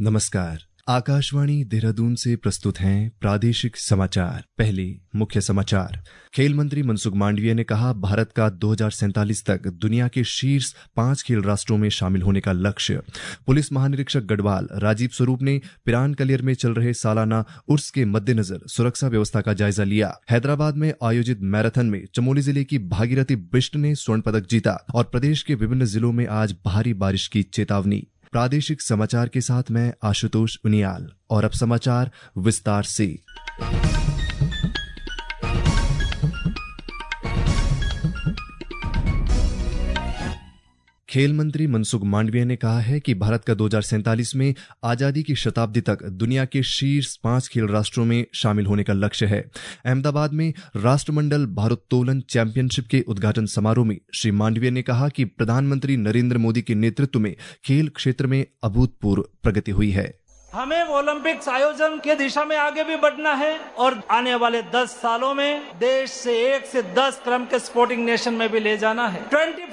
नमस्कार। आकाशवाणी देहरादून से प्रस्तुत हैं प्रादेशिक समाचार। पहले मुख्य समाचार। खेल मंत्री मनसुख मांडविया ने कहा, भारत का 2047 तक दुनिया के शीर्ष 5 खेल राष्ट्रों में शामिल होने का लक्ष्य। पुलिस महानिरीक्षक गढ़वाल राजीव स्वरूप ने पिरान कलियर में चल रहे सालाना उर्स के मद्देनजर सुरक्षा व्यवस्था का जायजा लिया। हैदराबाद में आयोजित मैराथन में चमोली जिले की भागीरथी बिष्ट ने स्वर्ण पदक जीता और प्रदेश के विभिन्न जिलों में आज भारी बारिश की चेतावनी। प्रादेशिक समाचार के साथ मैं आशुतोष उनियाल और अब समाचार विस्तार से। खेल मंत्री मनसुख मांडविया ने कहा है कि भारत का 2047 में आजादी की शताब्दी तक दुनिया के शीर्ष 5 खेल राष्ट्रों में शामिल होने का लक्ष्य है। अहमदाबाद में राष्ट्रमंडल भारोत्तोलन चैंपियनशिप के उद्घाटन समारोह में श्री मांडविया ने कहा कि प्रधानमंत्री नरेंद्र मोदी के नेतृत्व में खेल क्षेत्र में अभूतपूर्व प्रगति हुई है। हमें ओलंपिक्स आयोजन की दिशा में आगे भी बढ़ना है और आने वाले 10 सालों में देश से 1 से 10 क्रम के स्पोर्टिंग नेशन में भी ले जाना है।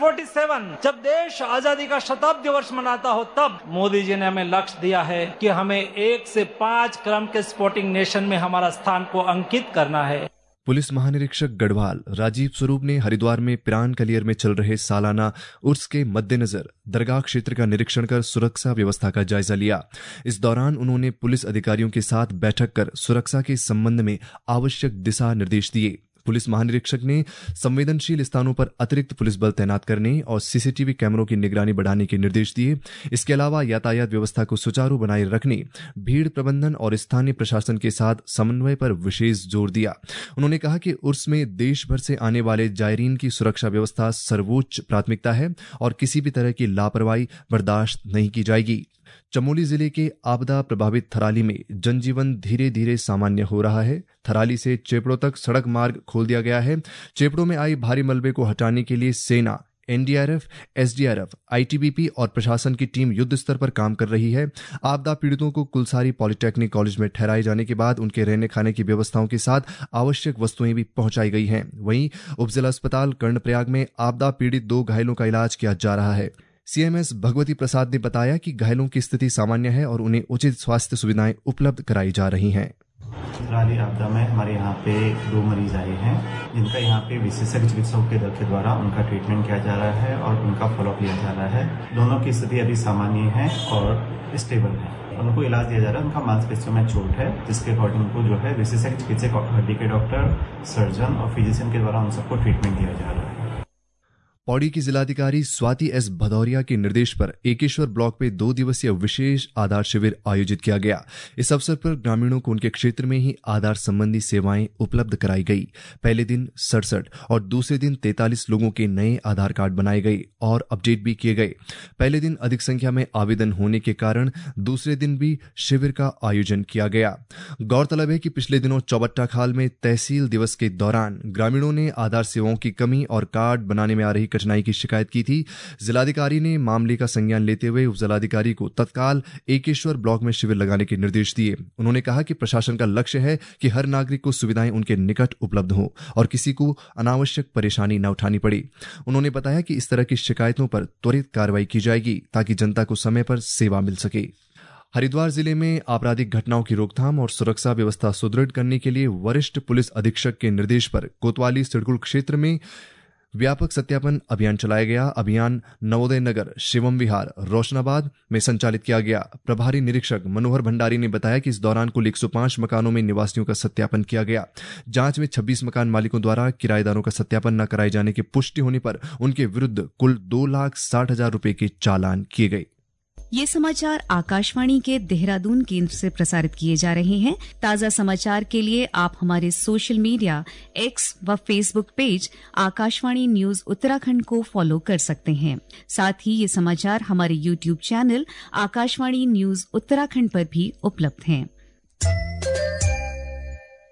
2047 जब देश आजादी का शताब्दी वर्ष मनाता हो, तब मोदी जी ने हमें लक्ष्य दिया है कि हमें 1 से 5 क्रम के स्पोर्टिंग नेशन में हमारा स्थान को अंकित करना है। पुलिस महानिरीक्षक गढ़वाल राजीव स्वरूप ने हरिद्वार में पिरान कलियर में चल रहे सालाना उर्स के मद्देनजर दरगाह क्षेत्र का निरीक्षण कर सुरक्षा व्यवस्था का जायजा लिया। इस दौरान उन्होंने पुलिस अधिकारियों के साथ बैठक कर सुरक्षा के संबंध में आवश्यक दिशा निर्देश दिए। पुलिस महानिरीक्षक ने संवेदनशील स्थानों पर अतिरिक्त पुलिस बल तैनात करने और सीसीटीवी कैमरों की निगरानी बढ़ाने के निर्देश दिए। इसके अलावा यातायात व्यवस्था को सुचारू बनाए रखने, भीड़ प्रबंधन और स्थानीय प्रशासन के साथ समन्वय पर विशेष जोर दिया। उन्होंने कहा कि उर्स में देश भर से आने वाले जायरीन की सुरक्षा व्यवस्था सर्वोच्च प्राथमिकता है और किसी भी तरह की लापरवाही बर्दाश्त नहीं की जाएगी। चमोली जिले के आपदा प्रभावित थराली में जनजीवन धीरे धीरे सामान्य हो रहा है। थराली से चेपड़ों तक सड़क मार्ग खोल दिया गया है। चेपड़ों में आई भारी मलबे को हटाने के लिए सेना, एनडीआरएफ, एसडीआरएफ, आईटीबीपी और प्रशासन की टीम युद्ध स्तर पर काम कर रही है। आपदा पीड़ितों को कुलसारी पॉलिटेक्निक कॉलेज में ठहराए जाने के बाद उनके रहने खाने की व्यवस्थाओं के साथ आवश्यक वस्तुएं भी पहुंचाई गई हैं। वहीं उपजिला अस्पताल कर्णप्रयाग में आपदा पीड़ित 2 घायलों का इलाज किया जा रहा है। सीएमएस भगवती प्रसाद ने बताया कि घायलों की स्थिति सामान्य है और उन्हें उचित स्वास्थ्य सुविधाएं उपलब्ध कराई जा रही हैं। थराली आपदा में हमारे यहाँ पे 2 मरीज आए हैं, जिनका यहाँ पे विशेषज्ञ चिकित्सकों के दल के द्वारा उनका ट्रीटमेंट किया जा रहा है और उनका फॉलोअप लिया जा रहा है। दोनों की स्थिति अभी सामान्य है और स्टेबल है। उनको इलाज दिया जा रहा है। उनका मांसपेशियों में चोट है, जिसके अकॉर्डिंग उनको जो है विशेषज्ञ चिकित्सक, हड्डी के डॉक्टर, सर्जन और फिजिशियन के द्वारा उन सबको ट्रीटमेंट दिया जा रहा है। पौड़ी की जिलाधिकारी स्वाति एस भदौरिया के निर्देश पर एकेश्वर ब्लॉक में 2 दिवसीय विशेष आधार शिविर आयोजित किया गया। इस अवसर पर ग्रामीणों को उनके क्षेत्र में ही आधार संबंधी सेवाएं उपलब्ध कराई गई। पहले दिन 67 और दूसरे दिन 43 लोगों के नए आधार कार्ड बनाए गए और अपडेट भी किए गए। पहले दिन अधिक संख्या में आवेदन होने के कारण दूसरे दिन भी शिविर का आयोजन किया गया। गौरतलब है कि पिछले दिनों चौबट्टा खाल में तहसील दिवस के दौरान ग्रामीणों ने आधार सेवाओं की कमी और कार्ड बनाने में आ रही कठिनाई की शिकायत की थी। जिलाधिकारी ने मामले का संज्ञान लेते हुए उपजिलाधिकारी को तत्काल एकेश्वर ब्लॉक में शिविर लगाने के निर्देश दिए। उन्होंने कहा कि प्रशासन का लक्ष्य है कि हर नागरिक को सुविधाएं उनके निकट उपलब्ध हो और किसी को अनावश्यक परेशानी न उठानी पड़े। उन्होंने बताया कि इस तरह की शिकायतों पर त्वरित कार्रवाई की जाएगी ताकि जनता को समय पर सेवा मिल सके। हरिद्वार जिले में आपराधिक घटनाओं की रोकथाम और सुरक्षा व्यवस्था सुदृढ़ करने के लिए वरिष्ठ पुलिस अधीक्षक के निर्देश पर कोतवाली सिडकुल क्षेत्र में व्यापक सत्यापन अभियान चलाया गया। अभियान नवोदय नगर, शिवम विहार, रोशनाबाद में संचालित किया गया। प्रभारी निरीक्षक मनोहर भंडारी ने बताया कि इस दौरान कुल 105 मकानों में निवासियों का सत्यापन किया गया। जांच में 26 मकान मालिकों द्वारा किराएदारों का सत्यापन न कराए जाने की पुष्टि होने पर उनके विरुद्ध कुल 2,60,000 रुपए के चालान किए गए। ये समाचार आकाशवाणी के देहरादून केंद्र से प्रसारित किए जा रहे हैं। ताजा समाचार के लिए आप हमारे सोशल मीडिया एक्स व Facebook page Akashvani news Uttarakhand को फॉलो कर सकते हैं। साथ ही ये समाचार हमारे YouTube channel Akashvani news Uttarakhand पर भी उपलब्ध हैं।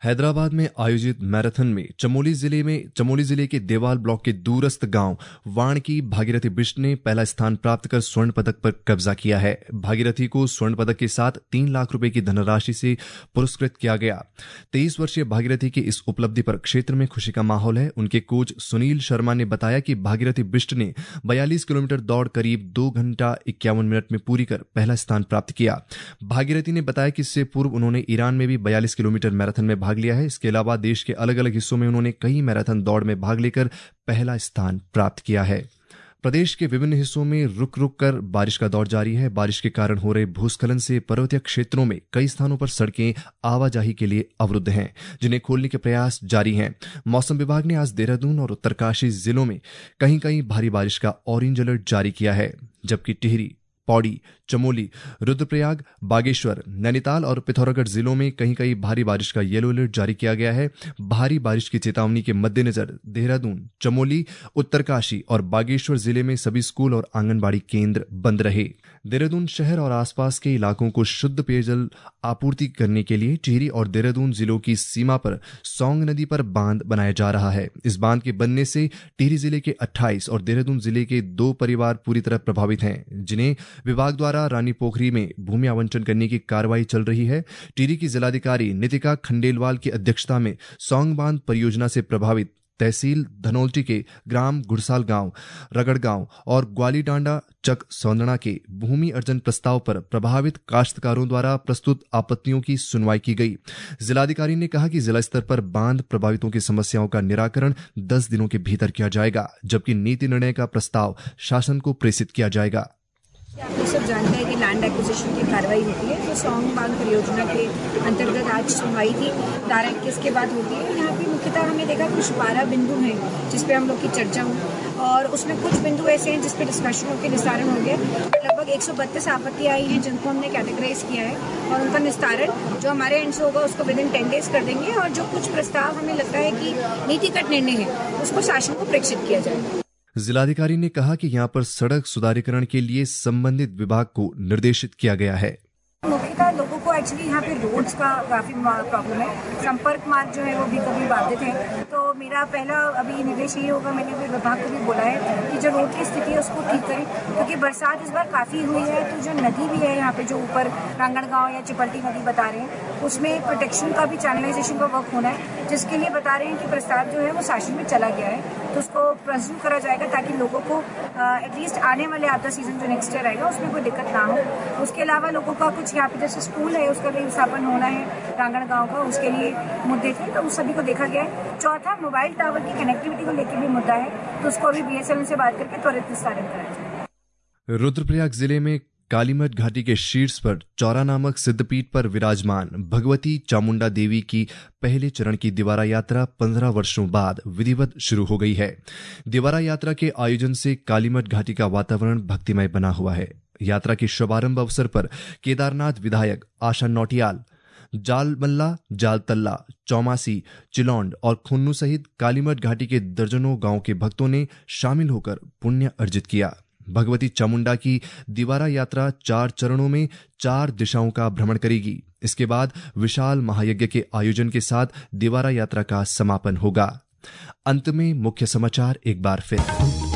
हैदराबाद में आयोजित मैराथन में चमोली जिले के देवाल ब्लॉक के दूरस्थ गांव वाण की भागीरथी बिष्ट ने पहला स्थान प्राप्त कर स्वर्ण पदक पर कब्जा किया है। भागीरथी को स्वर्ण पदक के साथ 3 लाख रुपए की धनराशि से पुरस्कृत किया गया। 23 वर्षीय भागीरथी की इस उपलब्धि पर क्षेत्र में खुशी का माहौल है। उनके कोच सुनील शर्मा ने बताया कि भागीरथी बिष्ट ने 42 किलोमीटर दौड़ करीब 2 घंटा 51 मिनट में पूरी कर पहला स्थान प्राप्त किया। भागीरथी ने बताया कि इससे पूर्व उन्होंने ईरान में भी 42 किलोमीटर मैराथन में भाग लिया है। इसके अलावा देश के अलग अलग हिस्सों में उन्होंने कई मैराथन दौड़ में भाग लेकर पहला स्थान प्राप्त किया है। प्रदेश के विभिन्न हिस्सों में रुक रुक कर बारिश का दौर जारी है। बारिश के कारण हो रहे भूस्खलन से पर्वतीय क्षेत्रों में कई स्थानों पर सड़कें आवाजाही के लिए अवरुद्ध हैं, जिन्हें खोलने के प्रयास जारी हैं। मौसम विभाग ने आज देहरादून और उत्तरकाशी जिलों में कहीं कहीं भारी बारिश का ऑरेंज अलर्ट जारी किया है, जबकि टिहरी, पौड़ी, चमोली, रुद्रप्रयाग, बागेश्वर, नैनीताल और पिथौरागढ़ जिलों में कहीं कहीं भारी बारिश का येलो अलर्ट जारी किया गया है। भारी बारिश की चेतावनी के मद्देनजर देहरादून, चमोली, उत्तरकाशी और बागेश्वर जिले में सभी स्कूल और आंगनबाड़ी केंद्र बंद रहे। देहरादून शहर और आसपास के इलाकों को शुद्ध पेयजल आपूर्ति करने के लिए टिहरी और देहरादून जिलों की सीमा पर सौंग नदी पर बांध बनाया जा रहा है। इस बांध के बनने से टिहरी जिले के 28 और देहरादून जिले के 2 परिवार पूरी तरह प्रभावित हैं, जिन्हें विभाग द्वारा रानी पोखरी में भूमि आवंटन करने की कार्रवाई चल रही है। टिहरी की जिलाधिकारी नितिका खंडेलवाल की अध्यक्षता में सौंग बांध परियोजना से प्रभावित तहसील धनौल्टी के ग्राम गुड़साल गांव, रगड़ गांव और ग्वालीडांडा चक सौंदना के भूमि अर्जन प्रस्ताव पर प्रभावित काश्तकारों द्वारा प्रस्तुत आपत्तियों की सुनवाई की गई। जिलाधिकारी ने कहा कि जिला स्तर पर बांध प्रभावितों की समस्याओं का निराकरण 10 दिनों के भीतर किया जाएगा, जबकि नीति निर्णय का प्रस्ताव शासन को प्रेषित किया जाएगा। आप लोग सब जानते हैं कि लैंड एक्विजिशन की कार्रवाई होती है, तो सौंग बांध परियोजना के अंतर्गत आज सुनवाई थी। धारा 21 के बाद होती है। यहाँ पे मुख्यतः हमने देखा कुछ 12 बिंदु हैं जिस पे हम लोग की चर्चा हुई, और उसमें कुछ बिंदु ऐसे हैं जिस पे डिस्कशन होकर निस्तारण हो गया। लगभग 132 आपत्तियाँ आई हैं जिनको हमने कैटेगराइज किया है, और उनका निस्तारण जो हमारे एंड से होगा उसको विदिन 10 डेज कर देंगे। और जो कुछ प्रस्ताव हमें लगता है कि नीतिगत निर्णय है उसको शासन को प्रेषित किया जाएगा। जिलाधिकारी ने कहा कि यहां पर सड़क सुधारीकरण के लिए संबंधित विभाग को निर्देशित किया गया है। मुख्यतः लोगों को एक्चुअली यहाँ पे रोड्स का काफ़ी प्रॉब्लम है, संपर्क मार्ग जो है वो भी कभी बाधित है। तो मेरा पहला अभी निर्देश ये होगा, मैंने भी विभाग को भी बोला है कि जो रोड की स्थिति है उसको ठीक करें, क्योंकि बरसात इस बार काफ़ी हुई है। तो जो नदी भी है यहाँ पे, जो ऊपर रांगणगांव या चिपल्टी नदी बता रहे हैं, उसमें प्रोटेक्शन का भी चैनलाइजेशन का वर्क होना है, जिसके लिए बता रहे हैं कि प्रस्ताव जो है वो शासन में चला गया है, तो उसको प्रस्तुत करा जाएगा ताकि लोगों को एटलीस्ट आने वाले आपदा सीजन जो नेक्स्ट ईयर आएगा उसमें कोई दिक्कत ना हो। उसके अलावा लोगों का कुछ यहाँ पे जैसे स्कूल है उसका भी स्थापन होना है रांगणगांव का, उसके लिए मुद्दे थे, तो उस सभी को देखा गया है। चौथा, मोबाइल टावर की कनेक्टिविटी को लेकर भी मुद्दा है, तो उसको अभी BSNL से बात करके त्वरित निस्तारण कराया जाए। रुद्रप्रयाग जिले में कालीमठ घाटी के शीर्ष पर चौरा नामक सिद्धपीठ पर विराजमान भगवती चामुंडा देवी की पहले चरण की दिवारा यात्रा 15 वर्षों बाद विधिवत शुरू हो गई है। दिवारा यात्रा के आयोजन से कालीमठ घाटी का वातावरण भक्तिमय बना हुआ है। यात्रा के शुभारंभ अवसर पर केदारनाथ विधायक आशा नौटियाल, जालमल्ला, जालतल्ला, चौमासी, चिलौंड और खुन्नू सहित कालीमठ घाटी के दर्जनों गांव के भक्तों ने शामिल होकर पुण्य अर्जित किया। भगवती चामुंडा की दिवारा यात्रा 4 चरणों में 4 दिशाओं का भ्रमण करेगी। इसके बाद विशाल महायज्ञ के आयोजन के साथ दिवारा यात्रा का समापन होगा। अंत में मुख्य समाचार एक बार फिर।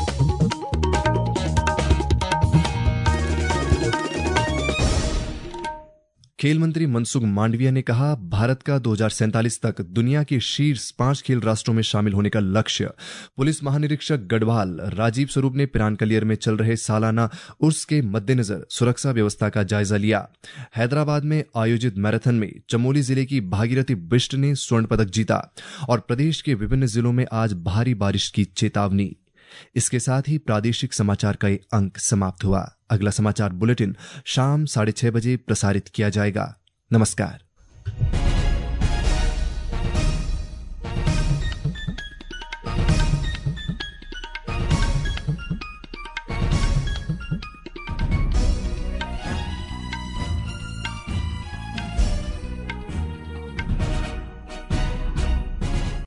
खेल मंत्री मनसुख मांडविया ने कहा, भारत का 2047 तक दुनिया के शीर्ष 5 खेल राष्ट्रों में शामिल होने का लक्ष्य। पुलिस महानिरीक्षक गढ़वाल राजीव स्वरूप ने पिरानकलियर में चल रहे सालाना उर्स के मद्देनजर सुरक्षा व्यवस्था का जायजा लिया। हैदराबाद में आयोजित मैराथन में चमोली जिले की भागीरथी बिष्ट ने स्वर्ण पदक जीता और प्रदेश के विभिन्न जिलों में आज भारी बारिश की चेतावनी। इसके साथ ही प्रादेशिक समाचार का ये अंक समाप्त हुआ। अगला समाचार बुलेटिन शाम 6:30 बजे प्रसारित किया जाएगा। नमस्कार।